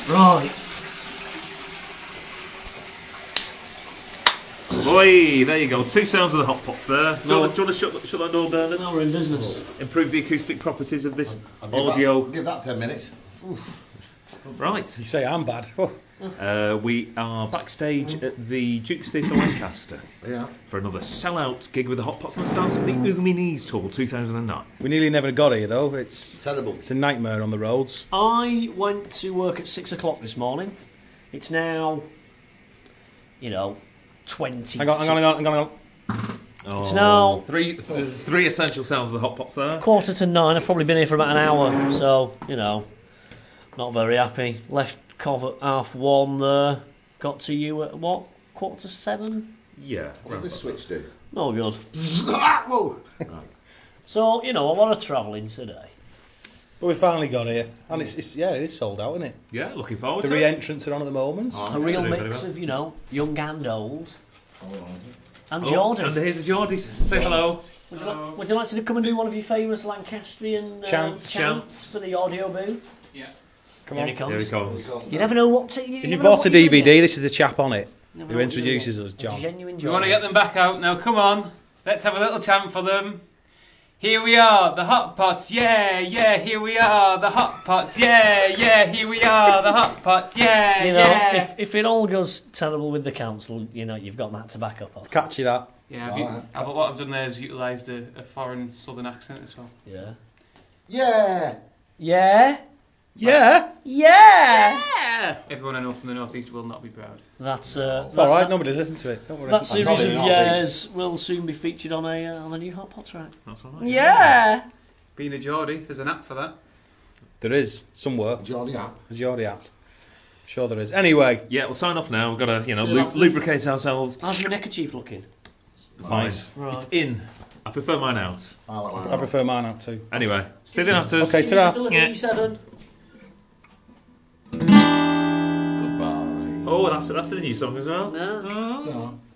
Right. Boy, there you go. 2 sounds of the hot pots there. Do you want to shut that door, Bernard? Now we're in business. Improve the acoustic properties of this audio. Give that 10 minutes. Right. You say I'm bad. We are backstage at the Duke's Theatre Lancaster for another sellout gig with the Hot Pots on the start of the Umi Knees Tour 2009. We nearly never got here though. It's terrible. It's a nightmare on the roads. I went to work at 6 o'clock this morning. It's now, 20. Hang on. It's now three essential sounds of the Hot Pots there. 9:45. I've probably been here for about an hour, so not very happy. Left Cov at 1:30 there. Got to you at what? 7:15. Yeah. What does this switch do? No good. Whoa. So a lot of travelling today. But we finally got here, and it is sold out, isn't it? Yeah, looking forward the to it. The re-entrants are on at the moment. A real mix of young and old. And Jordan. And here's Jordy. Say hello. Would you like to come and do one of your famous Lancastrian chants for the audio booth? Yeah. Come on. Here he comes. You never know what to... If you bought a DVD, this is the chap on it who introduces us, John. We want to get them back out now. Come on. Let's have a little chant for them. Here we are, the Hot Pots, yeah, here we are, the Hot Pots, yeah, here we are, the Hot Pots, yeah, If it all goes terrible with the council, you've got that to back up on. It's catchy, that. Yeah, but what I've done there is utilised a foreign southern accent as well. Yeah. Everyone I know from the northeast will not be proud. It's all right. Nobody's listened to it. Don't worry. That series of years will soon be featured on a new Hot Pot track. That's all right. Yeah. Being a Geordie, there's an app for that. There is somewhere. A Geordie app. A Geordie app. Sure there is. Anyway. Yeah, we'll sign off now. We've got to lubricate ourselves. How's your neckerchief looking? Nice. Right. It's in. I prefer mine out. I prefer mine out too. Anyway, see the Natters. Okay, ta-da. Just a little E7. Goodbye. Oh, that's the new song as well. No. No.